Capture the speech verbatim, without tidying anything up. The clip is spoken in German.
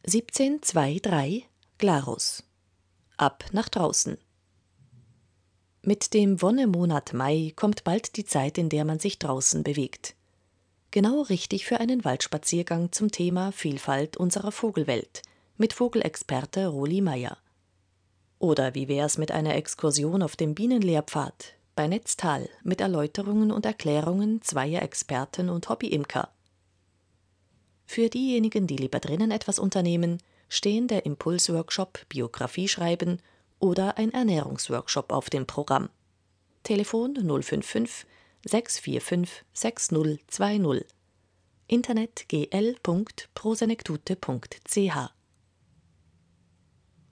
siebzehn dreiundzwanzig Glarus. Ab nach draußen. Mit dem Wonnemonat Mai kommt bald die Zeit, in der man sich draußen bewegt. Genau richtig für einen Waldspaziergang zum Thema Vielfalt unserer Vogelwelt mit Vogelexperte Roli Meier. Oder wie wär's mit einer Exkursion auf dem Bienenlehrpfad bei Netztal mit Erläuterungen und Erklärungen zweier Experten und Hobbyimker. Für diejenigen, die lieber drinnen etwas unternehmen, stehen der Impulsworkshop Biografie schreiben oder ein Ernährungsworkshop auf dem Programm. Telefon null fünf fünf sechs vier fünf sechs null zwei null. Internet gl punkt prosenektute punkt ch